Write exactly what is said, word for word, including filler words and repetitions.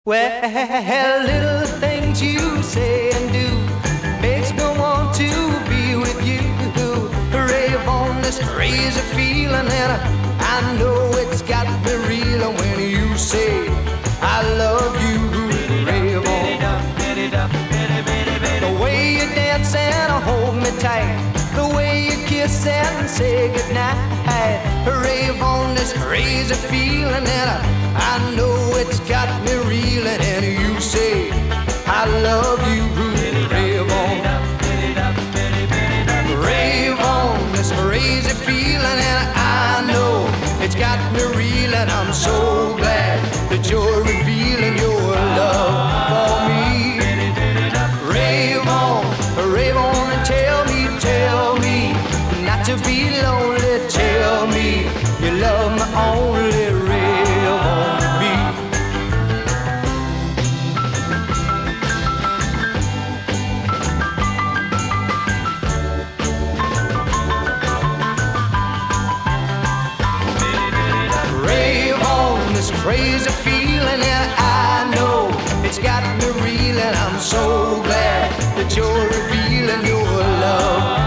Well, little things you say and do makes me want to be with you. Rave on this crazy feeling, and I know it's got me reeling when you say I love you. Rave on. The way you dance and hold me tight, the way you kiss and say goodnight. Rave on this crazy feeling, and I, I know it's got me reeling. And you say I love you. Rave on, rave on this crazy feeling, and I know it's got me reeling. I'm so glad that you're revealing your love for me. Rave on, rave on and tell me, tell me not to be lonely. Tell me you love me only. Rave on the beat. Rave on this crazy feeling, and I know it's got me reeling. I'm so glad that you're revealing your love